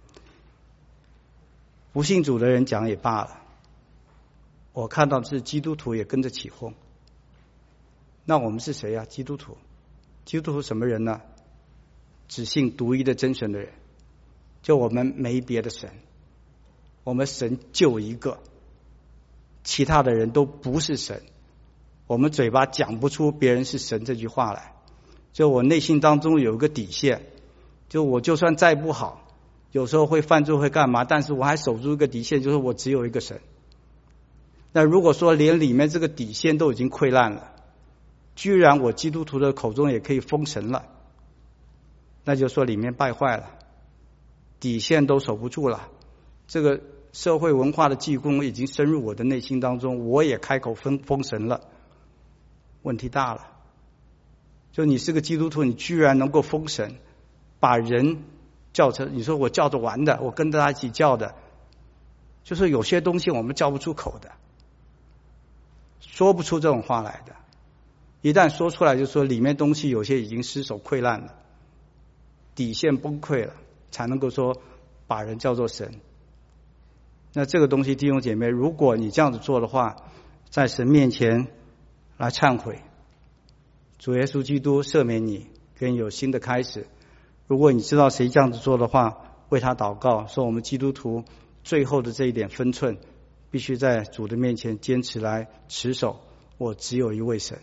不信主的人讲也罢了，我看到是基督徒也跟着起哄。那我们是谁啊？基督徒。基督徒什么人呢？只信独一的真神的人，就我们没别的神，我们神就一个，其他的人都不是神。我们嘴巴讲不出别人是神这句话来，就我内心当中有一个底线，就我就算再不好，有时候会犯罪会干嘛，但是我还守住一个底线，就是我只有一个神。那如果说连里面这个底线都已经溃烂了，居然我基督徒的口中也可以封神了，那就说里面败坏了，底线都守不住了，这个社会文化的技工已经深入我的内心当中，我也开口封封神了，问题大了。就你是个基督徒，你居然能够封神，把人叫成，你说我叫着玩的，我跟着他一起叫的，就是有些东西我们叫不出口的，说不出这种话来的，一旦说出来就说里面东西有些已经失手溃烂了，底线崩溃了，才能够说把人叫做神。那这个东西弟兄姐妹，如果你这样子做的话，在神面前来忏悔，主耶稣基督赦免你，跟有新的开始。如果你知道谁这样子做的话，为他祷告，说我们基督徒最后的这一点分寸必须在主的面前坚持来持守，我只有一位神。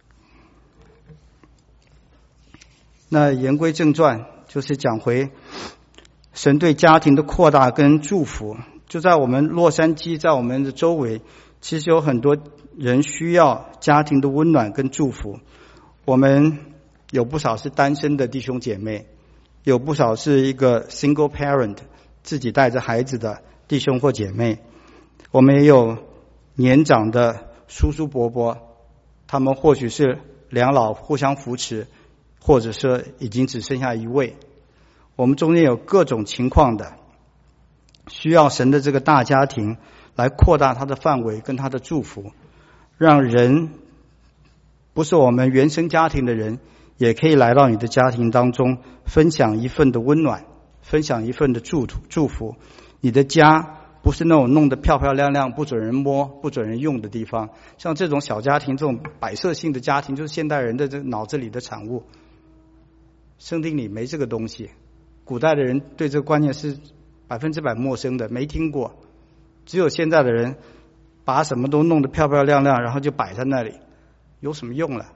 那言归正传，就是讲回神对家庭的扩大跟祝福。就在我们洛杉矶，在我们的周围，其实有很多人需要家庭的温暖跟祝福。我们有不少是单身的弟兄姐妹，有不少是一个 single parent 自己带着孩子的弟兄或姐妹，我们也有年长的叔叔伯伯，他们或许是两老互相扶持，或者是已经只剩下一位。我们中间有各种情况的，需要神的这个大家庭来扩大它的范围跟它的祝福，让人不是我们原生家庭的人也可以来到你的家庭当中，分享一份的温暖，分享一份的祝祝福。你的家不是那种弄得漂漂亮亮不准人摸不准人用的地方，像这种小家庭，这种摆设性的家庭，就是现代人的这脑子里的产物。圣经里没这个东西，古代的人对这个观念是百分之百陌生的，没听过。只有现在的人把什么都弄得漂漂亮亮，然后就摆在那里，有什么用了？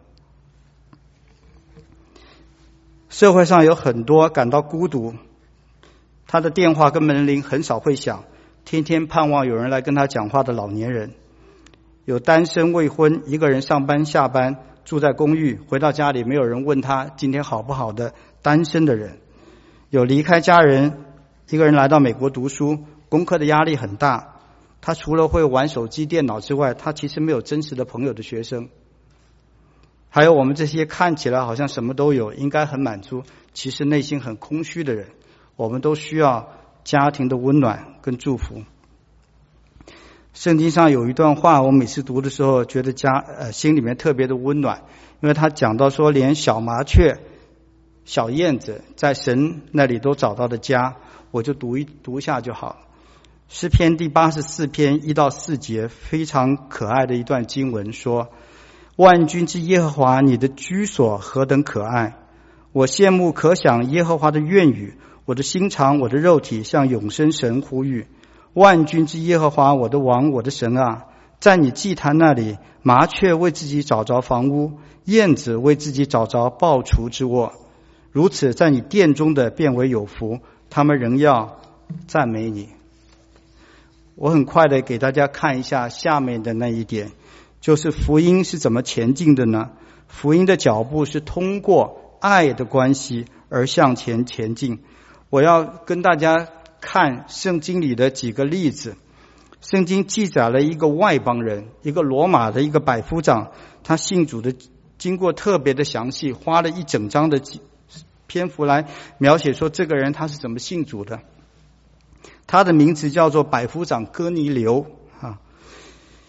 社会上有很多感到孤独，他的电话跟门铃很少会响，天天盼望有人来跟他讲话的老年人，有单身未婚一个人上班下班住在公寓，回到家里没有人问他今天好不好的单身的人，有离开家人一个人来到美国读书，功课的压力很大，他除了会玩手机电脑之外，他其实没有真实的朋友的学生。还有我们这些看起来好像什么都有，应该很满足，其实内心很空虚的人，我们都需要家庭的温暖跟祝福。圣经上有一段话，我每次读的时候觉得家呃心里面特别的温暖，因为他讲到说连小麻雀小燕子在神那里都找到的家，我就读一读一下就好了。诗篇第八十四篇一到四节，非常可爱的一段经文说，万军之耶和华，你的居所何等可爱！我羡慕可想耶和华的愿语，我的心肠我的肉体向永生神呼吁。万军之耶和华，我的王我的神啊，在你祭坛那里，麻雀为自己找着房屋，燕子为自己找着抱雏之窝，如此在你殿中的变为有福，他们仍要赞美你。我很快的给大家看一下下面的那一点，就是福音是怎么前进的呢？福音的脚步是通过爱的关系而向前前进。我要跟大家看圣经里的几个例子。圣经记载了一个外邦人，一个罗马的一个百夫长，他信主的经过特别的详细，花了一整章的篇幅来描写说这个人他是怎么信主的。他的名字叫做百夫长哥尼流啊。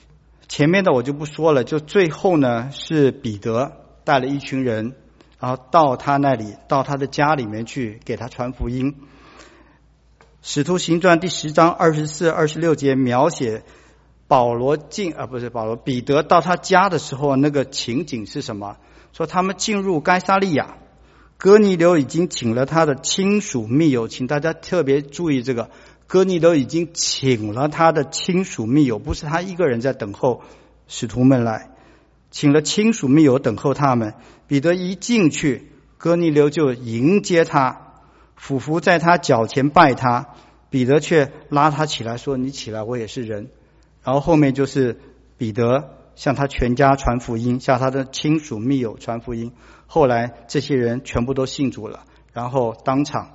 前面的我就不说了，就最后呢是彼得带了一群人，然后到他那里，到他的家里面去给他传福音。使徒行传第十章二十四、二十六节描写保罗进啊不是保罗彼得到他家的时候，那个情景是什么？说他们进入该撒利亚，哥尼流已经请了他的亲属密友，请大家特别注意这个，哥尼流已经请了他的亲属密友，不是他一个人在等候使徒们来，请了亲属密友等候他们。彼得一进去，哥尼流就迎接他，俯伏在他脚前拜他，彼得却拉他起来说，你起来，我也是人。然后后面就是彼得向他全家传福音，向他的亲属密友传福音。后来这些人全部都信主了，然后当场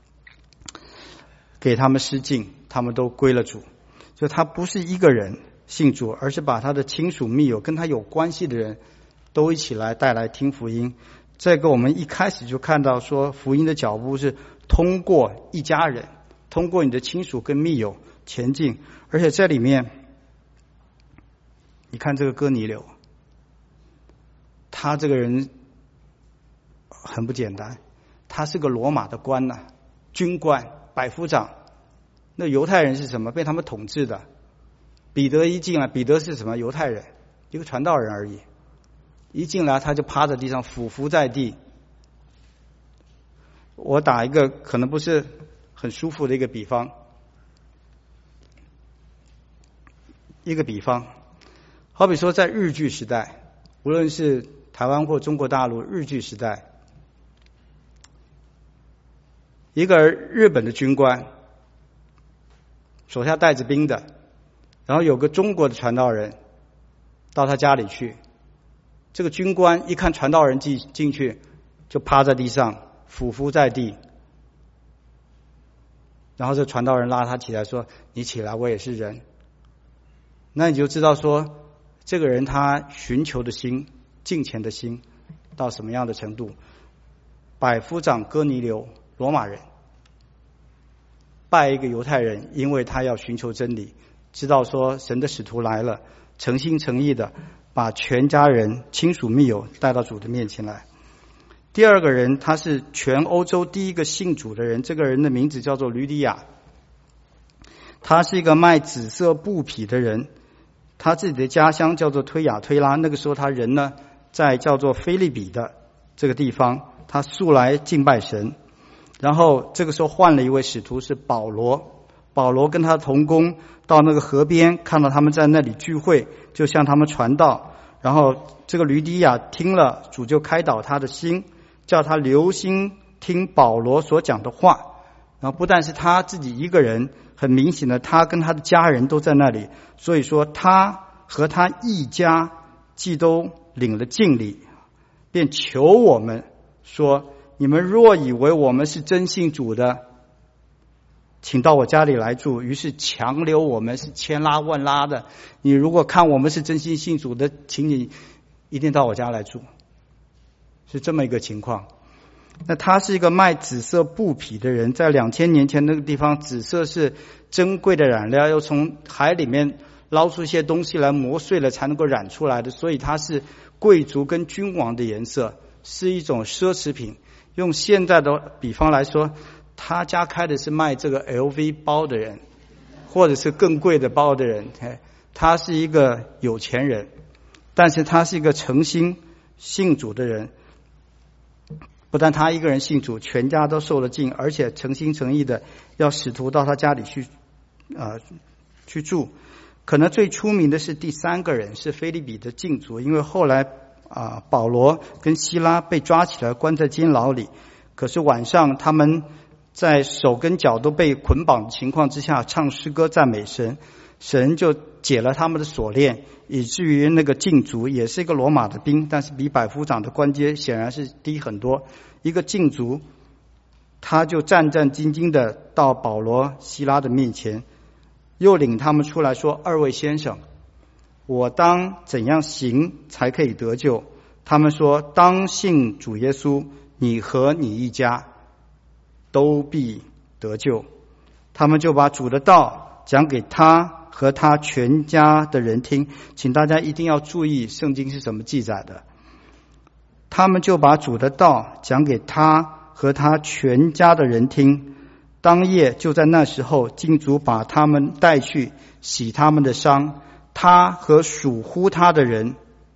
给他们施浸，他们都归了主。就他不是一个人信主，而是把他的亲属密友跟他有关系的人都一起来带来听福音。这个我们一开始就看到说，福音的脚步是通过一家人，通过你的亲属跟密友前进。而且这里面你看这个哥尼流，他这个人很不简单，他是个罗马的官呐、啊，军官、百夫长。那犹太人是什么？被他们统治的。彼得一进来，彼得是什么？犹太人，一个传道人而已。一进来他就趴在地上，俯伏在地。我打一个可能不是很舒服的一个比方，一个比方，好比说在日据时代，无论是台湾或中国大陆，日据时代，一个日本的军官手下带着兵的，然后有个中国的传道人到他家里去，这个军官一看传道人进进去，就趴在地上，俯伏在地，然后这传道人拉他起来说，你起来，我也是人。那你就知道说，这个人他寻求的心、敬虔的心到什么样的程度。百夫长哥尼流，罗马人，拜一个犹太人，因为他要寻求真理，知道说神的使徒来了，诚心诚意的把全家人、亲属密友带到主的面前来。第二个人，他是全欧洲第一个信主的人，这个人的名字叫做吕底亚，他是一个卖紫色布匹的人，他自己的家乡叫做推雅推拉，那个时候他人呢在叫做腓立比的这个地方，他素来敬拜神。然后这个时候换了一位使徒，是保罗，保罗跟他同工到那个河边，看到他们在那里聚会，就向他们传道。然后这个吕底亚听了，主就开导他的心，叫他留心听保罗所讲的话。然后不但是他自己一个人，很明显的他跟他的家人都在那里，所以说他和他一家既都领了敬礼，便求我们说，你们若以为我们是真信主的，请到我家里来住。于是强留我们，是千拉万拉的，你如果看我们是真心信主的，请你一定到我家来住，是这么一个情况。那他是一个卖紫色布匹的人，在两千年前那个地方，紫色是珍贵的染料，要从海里面捞出一些东西来磨碎了才能够染出来的，所以它是贵族跟君王的颜色，是一种奢侈品。用现在的比方来说，他家开的是卖这个 L V 包的人，或者是更贵的包的人，他是一个有钱人，但是他是一个诚心信主的人。不但他一个人信主，全家都受了浸，而且诚心诚意的要使徒到他家里去呃去住。可能最出名的是第三个人，是腓立比的禁足，因为后来啊、呃、保罗跟希拉被抓起来关在监牢里，可是晚上他们在手跟脚都被捆绑的情况之下唱诗歌赞美神，神就解了他们的锁链，以至于那个禁足也是一个罗马的兵，但是比百夫长的官阶显然是低很多。一个禁足他就战战兢兢的到保罗希拉的面前，又领他们出来说，二位先生，我当怎样行才可以得救？他们说，当信主耶稣，你和你一家都必得救。他们就把主的道讲给他和他全家的人听。请大家一定要注意圣经是怎么记载的。他们就把主的道讲给他和他全家的人听。当夜就在那时候，禁足把他们带去洗他们的伤，他和属乎他的人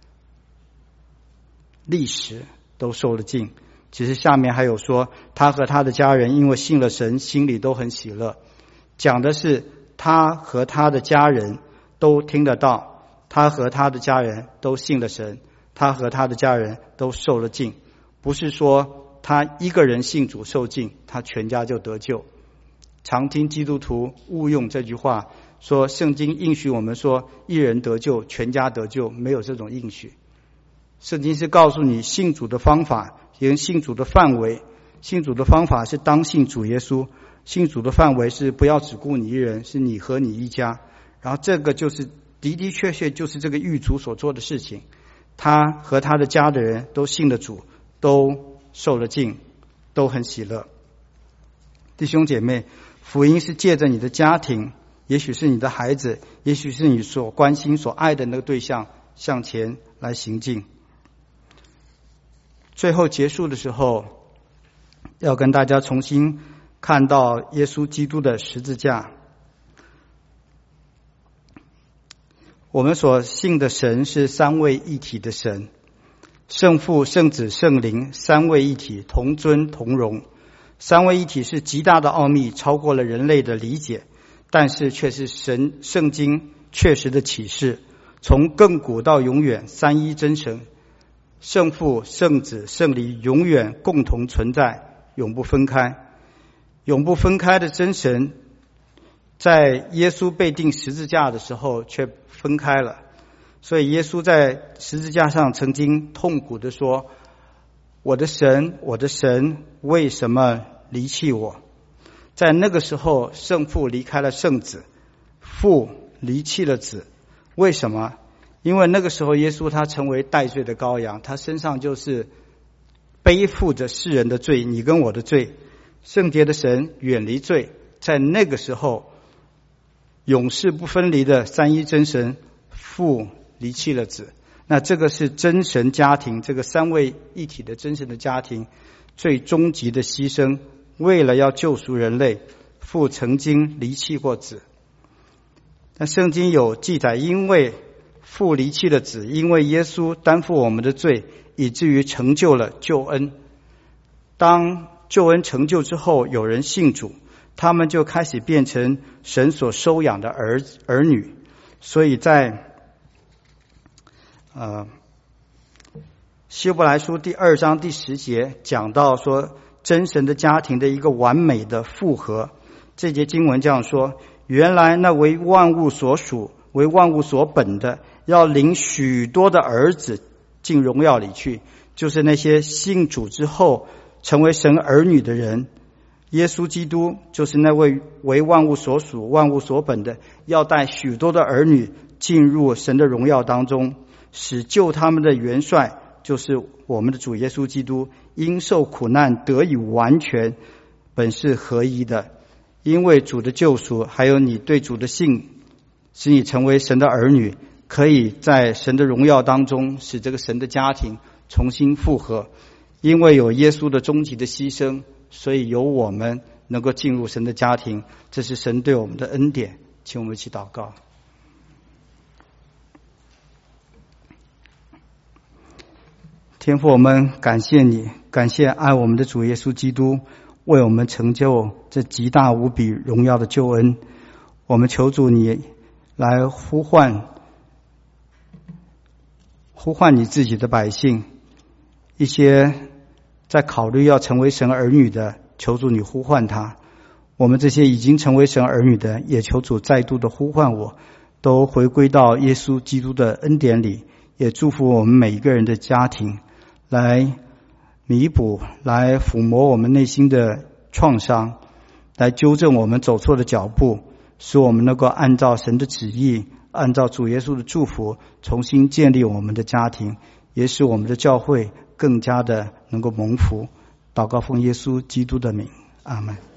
立时都受了禁。其实下面还有说，他和他的家人因为信了神，心里都很喜乐。讲的是他和他的家人都听得到，他和他的家人都信了神，他和他的家人都受了禁。不是说他一个人信主受禁，他全家就得救。常听基督徒误用这句话，说圣经应许我们说一人得救全家得救，没有这种应许。圣经是告诉你信主的方法，也信主的范围。信主的方法是当信主耶稣，信主的范围是不要只顾你一人，是你和你一家。然后这个就是的的确确就是这个狱卒所做的事情，他和他的家的人都信了主，都受了禁，都很喜乐。弟兄姐妹，福音是借着你的家庭，也许是你的孩子，也许是你所关心所爱的那个对象，向前来行进。最后结束的时候，要跟大家重新看到耶稣基督的十字架。我们所信的神是三位一体的神，圣父、圣子、圣灵，三位一体，同尊同荣。三位一体是极大的奥秘，超过了人类的理解，但是却是神圣经确实的启示。从亘古到永远，三一真神，圣父、圣子、圣灵永远共同存在，永不分开。永不分开的真神，在耶稣被钉十字架的时候却分开了。所以耶稣在十字架上曾经痛苦地说，我的神，我的神，为什么离弃我？在那个时候，圣父离开了圣子，父离弃了子。为什么？因为那个时候耶稣他成为代罪的羔羊，他身上就是背负着世人的罪，你跟我的罪。圣洁的神远离罪，在那个时候永世不分离的三一真神，父离弃了子。那这个是真神家庭，这个三位一体的真神的家庭最终极的牺牲，为了要救赎人类，父曾经离弃过子。那圣经有记载，因为父离弃了子，因为耶稣担负我们的罪，以至于成就了救恩。当救恩成就之后，有人信主，他们就开始变成神所收养的儿儿女。所以在呃希伯来书第二章第十节讲到说，真神的家庭的一个完美的复合。这节经文这样说，原来那为万物所属，为万物所本的，要领许多的儿子进荣耀里去，就是那些信主之后成为神儿女的人。耶稣基督就是那位为万物所属、万物所本的，要带许多的儿女进入神的荣耀当中，使救他们的元帅，就是我们的主耶稣基督，因受苦难得以完全，本是合一的。因为主的救赎，还有你对主的信，使你成为神的儿女，可以在神的荣耀当中使这个神的家庭重新复合。因为有耶稣的终极的牺牲，所以有我们能够进入神的家庭，这是神对我们的恩典。请我们一起祷告。天父，我们感谢你，感谢爱我们的主耶稣基督为我们成就这极大无比荣耀的救恩。我们求主你来呼唤呼唤你自己的百姓，一些在考虑要成为神儿女的，求主你呼唤他。我们这些已经成为神儿女的，也求主再度的呼唤我，都回归到耶稣基督的恩典里。也祝福我们每一个人的家庭，来弥补，来抚摸我们内心的创伤，来纠正我们走错的脚步，使我们能够按照神的旨意，按照主耶稣的祝福，重新建立我们的家庭，也使我们的教会更加的能够蒙福。祷告奉耶稣基督的名，阿们。